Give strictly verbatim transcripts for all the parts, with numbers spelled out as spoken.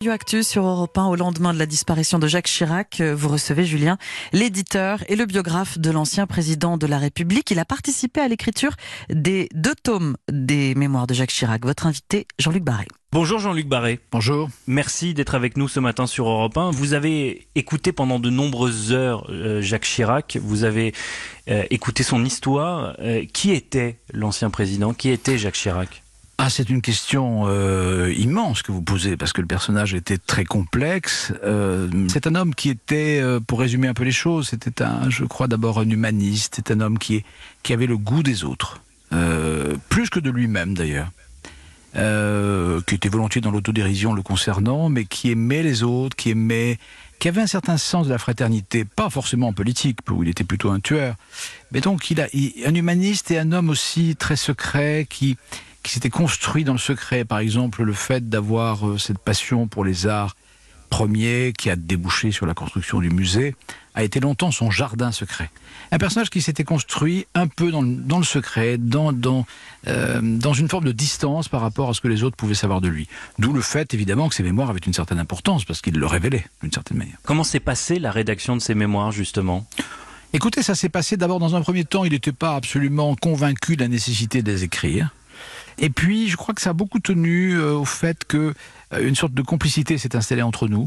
Radio Actu sur Europe un, au lendemain de la disparition de Jacques Chirac, vous recevez Julien, l'éditeur et le biographe de l'ancien président de la République. Il a participé à l'écriture des deux tomes des mémoires de Jacques Chirac. Votre invité, Jean-Luc Barré. Bonjour Jean-Luc Barré. Bonjour. Merci d'être avec nous ce matin sur Europe un. Vous avez écouté pendant de nombreuses heures euh, Jacques Chirac. Vous avez euh, écouté son histoire. Euh, qui était l'ancien président? Qui était Jacques Chirac? Ah, c'est une question euh, immense que vous posez, parce que le personnage était très complexe. Euh, c'est un homme qui était, euh, pour résumer un peu les choses, c'était un, je crois d'abord un humaniste. C'est un homme qui, qui avait le goût des autres, euh, plus que de lui-même d'ailleurs. Euh, qui était volontiers dans l'autodérision le concernant, mais qui aimait les autres, qui aimait, qui avait un certain sens de la fraternité, pas forcément en politique, où il était plutôt un tueur. Mais donc, il a, il, un humaniste et un homme aussi très secret, qui qui s'était construit dans le secret. Par exemple, le fait d'avoir euh, cette passion pour les arts premiers, qui a débouché sur la construction du musée, a été longtemps son jardin secret. Un personnage qui s'était construit un peu dans le, dans le secret, dans, dans, euh, dans une forme de distance par rapport à ce que les autres pouvaient savoir de lui. D'où le fait, évidemment, que ses mémoires avaient une certaine importance, parce qu'il le révélait, d'une certaine manière. Comment s'est passée la rédaction de ses mémoires, justement ? Écoutez, ça s'est passé d'abord dans un premier temps, il n'était pas absolument convaincu de la nécessité de les écrire. Et puis, je crois que ça a beaucoup tenu euh, au fait que euh, une sorte de complicité s'est installée entre nous.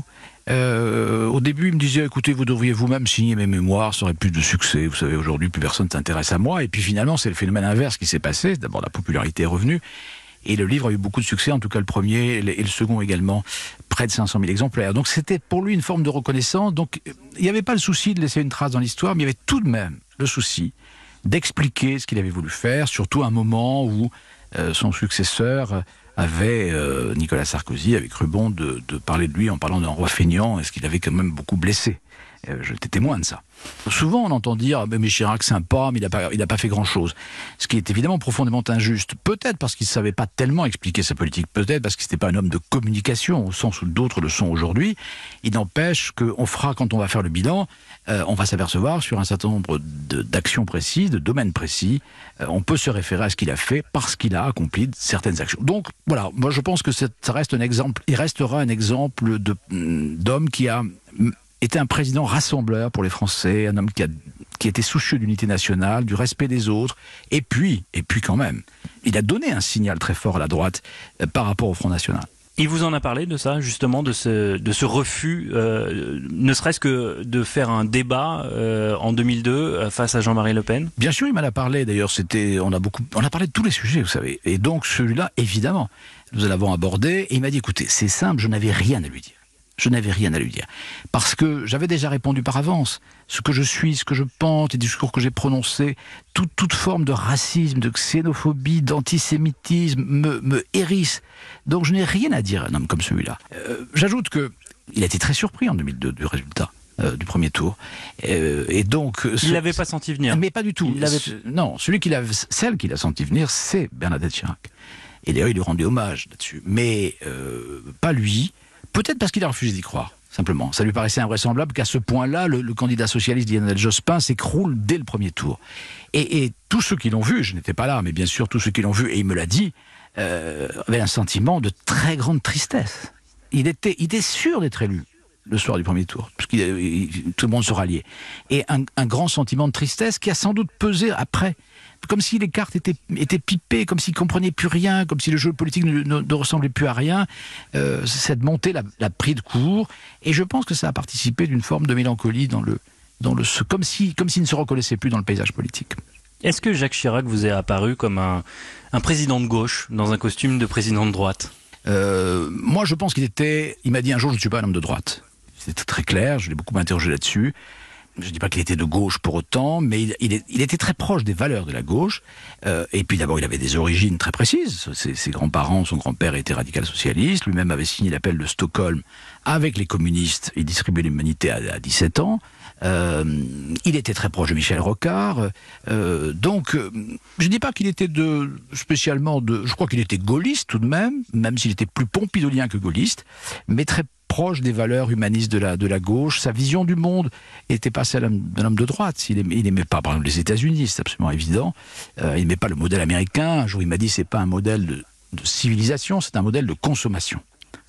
Euh, au début, il me disait, écoutez, vous devriez vous-même signer mes mémoires, ça aurait plus de succès. Vous savez, aujourd'hui, plus personne s'intéresse à moi. Et puis finalement, c'est le phénomène inverse qui s'est passé. D'abord, la popularité est revenue. Et le livre a eu beaucoup de succès, en tout cas le premier et le second également, près de cinq cent mille exemplaires. Donc c'était pour lui une forme de reconnaissance. Donc il n'y avait pas le souci de laisser une trace dans l'histoire, mais il y avait tout de même le souci d'expliquer ce qu'il avait voulu faire, surtout à un moment où Euh, son successeur avait, euh, Nicolas Sarkozy, avait cru bon de, de parler de lui en parlant d'un roi feignant, et ce qu'il avait quand même beaucoup blessé. Euh, J'étais témoin de ça. Souvent on entend dire ah, « mais Chirac sympa, mais il n'a pas, il n'a pas fait grand-chose ». Ce qui est évidemment profondément injuste. Peut-être parce qu'il ne savait pas tellement expliquer sa politique, peut-être parce qu'il n'était pas un homme de communication, au sens où d'autres le sont aujourd'hui. Il n'empêche qu'on fera, quand on va faire le bilan, euh, on va s'apercevoir sur un certain nombre d'actions précises, de domaines précis, euh, on peut se référer à ce qu'il a fait parce qu'il a accompli certaines actions. Donc voilà, moi je pense que ça reste un exemple, il restera un exemple de, d'homme qui a était un président rassembleur pour les Français, un homme qui, a, qui était soucieux d'unité nationale, du respect des autres, et puis, et puis quand même, il a donné un signal très fort à la droite euh, par rapport au Front National. Il vous en a parlé de ça, justement, de ce, de ce refus, euh, ne serait-ce que de faire un débat euh, en deux mille deux face à Jean-Marie Le Pen? Bien sûr, il m'en a parlé. D'ailleurs, c'était, on a beaucoup, on a parlé de tous les sujets, vous savez. Et donc celui-là, évidemment, nous l'avons abordé. Et il m'a dit, écoutez, c'est simple, je n'avais rien à lui dire. Je n'avais rien à lui dire. Parce que j'avais déjà répondu par avance. Ce que je suis, ce que je pense, les discours que j'ai prononcés, toute, toute forme de racisme, de xénophobie, d'antisémitisme me, me hérisse. Donc je n'ai rien à dire à un homme comme celui-là. Euh, J'ajoute que il a été très surpris en deux mille deux du résultat euh, du premier tour. Euh, et donc, il ne l'avait pas senti venir. Mais pas du tout. Il ce, non, celui qui l'a, celle qui l'a senti venir, c'est Bernadette Chirac. Et d'ailleurs, il lui rendait hommage là-dessus. Mais euh, pas lui. Peut-être parce qu'il a refusé d'y croire, simplement. Ça lui paraissait invraisemblable qu'à ce point-là, le, le candidat socialiste Lionel Jospin s'écroule dès le premier tour. Et, et tous ceux qui l'ont vu, je n'étais pas là, mais bien sûr tous ceux qui l'ont vu, et il me l'a dit, euh, avaient un sentiment de très grande tristesse. Il était, il était sûr d'être élu le soir du premier tour, parce que tout le monde se ralliait. Et un, un grand sentiment de tristesse qui a sans doute pesé après, comme si les cartes étaient, étaient pipées, comme s'il ne comprenait plus rien, comme si le jeu politique ne, ne, ne ressemblait plus à rien. Euh, cette montée l'a, l'a pris de court, et je pense que ça a participé d'une forme de mélancolie dans le, dans le, comme si, comme s'il ne se reconnaissait plus dans le paysage politique. Est-ce que Jacques Chirac vous est apparu comme un, un président de gauche dans un costume de président de droite? euh, Moi, je pense qu'il était. Il m'a dit un jour, je ne suis pas un homme de droite. C'était très clair. Je l'ai beaucoup interrogé là-dessus. Je ne dis pas qu'il était de gauche pour autant, mais il, il, est, il était très proche des valeurs de la gauche. Euh, et puis d'abord, il avait des origines très précises. Ses, ses grands-parents, son grand-père était radical socialiste. Lui-même avait signé l'appel de Stockholm avec les communistes et distribué l'humanité à, à dix-sept ans. Euh, il était très proche de Michel Rocard. Euh, donc, euh, je ne dis pas qu'il était de, spécialement de... Je crois qu'il était gaulliste tout de même, même s'il était plus pompidolien que gaulliste, mais très proche des valeurs humanistes de la, de la gauche. Sa vision du monde n'était pas celle d'un homme de droite. Il n'aimait pas, par exemple, les États-Unis, c'est absolument évident. Euh, il n'aimait pas le modèle américain. Un jour, il m'a dit, c'est pas un modèle de, de civilisation, c'est un modèle de consommation.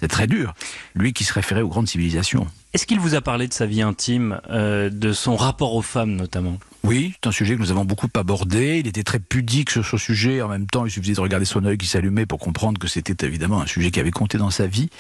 C'est très dur. Lui qui se référait aux grandes civilisations. Est-ce qu'il vous a parlé de sa vie intime, euh, de son rapport aux femmes notamment ? Oui, c'est un sujet que nous avons beaucoup abordé. Il était très pudique sur ce sujet. En même temps, il suffisait de regarder son œil qui s'allumait pour comprendre que c'était évidemment un sujet qui avait compté dans sa vie.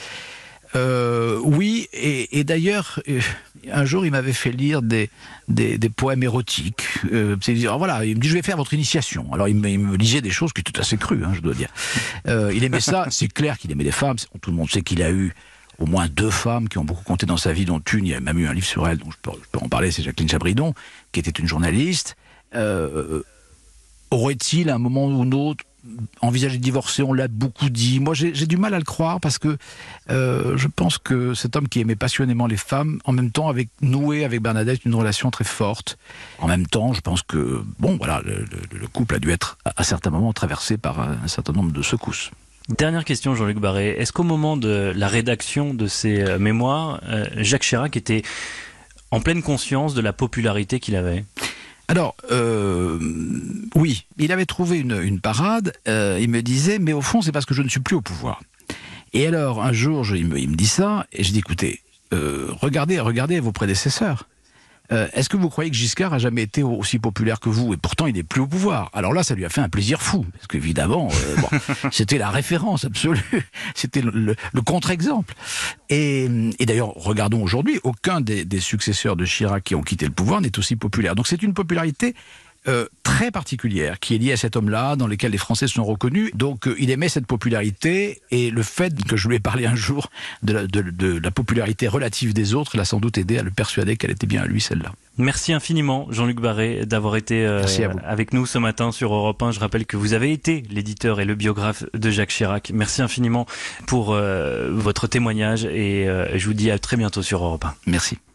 Euh, oui, et, et d'ailleurs, euh, un jour, il m'avait fait lire des, des, des poèmes érotiques. Euh, c'est-à-dire, voilà, il me dit, je vais faire votre initiation. Alors, il me, il me lisait des choses qui étaient assez crues, hein, je dois dire. Euh, il aimait ça. C'est clair qu'il aimait les femmes. Tout le monde sait qu'il a eu au moins deux femmes qui ont beaucoup compté dans sa vie, dont une, il y a même eu un livre sur elle, dont je peux, je peux en parler, c'est Jacqueline Chabridon, qui était une journaliste. Euh, aurait-il, à un moment ou un autre, envisagé de divorcer? On l'a beaucoup dit. Moi, j'ai, j'ai du mal à le croire, parce que euh, je pense que cet homme qui aimait passionnément les femmes, en même temps, avait noué avec Bernadette une relation très forte. En même temps, je pense que, bon, voilà, le, le, le couple a dû être, à certains moments, traversé par un, un certain nombre de secousses. Dernière question, Jean-Luc Barré. Est-ce qu'au moment de la rédaction de ces euh, mémoires, euh, Jacques Chirac était en pleine conscience de la popularité qu'il avait ? Alors, euh, oui, il avait trouvé une, une parade, euh, il me disait, mais au fond, c'est parce que je ne suis plus au pouvoir. Et alors, un jour, je, il, me, il me dit ça, et je dis, écoutez, euh, regardez, regardez vos prédécesseurs. Euh, est-ce que vous croyez que Giscard a jamais été aussi populaire que vous? Et pourtant, il n'est plus au pouvoir. Alors là, ça lui a fait un plaisir fou, parce qu'évidemment, euh, bon, c'était la référence absolue, c'était le, le, le contre-exemple. Et, et d'ailleurs, regardons aujourd'hui, aucun des, des successeurs de Chirac qui ont quitté le pouvoir n'est aussi populaire. Donc c'est une popularité Euh, très particulière qui est liée à cet homme-là, dans lequel les Français se sont reconnus. Donc euh, il aimait cette popularité, et le fait que je lui ai parlé un jour de la, de, de la popularité relative des autres l'a sans doute aidé à le persuader qu'elle était bien à lui, celle-là. Merci infiniment, Jean-Luc Barré, d'avoir été euh, avec nous ce matin sur Europe un. Je rappelle que vous avez été l'éditeur et le biographe de Jacques Chirac. Merci infiniment pour euh, votre témoignage, et euh, je vous dis à très bientôt sur Europe un. Merci.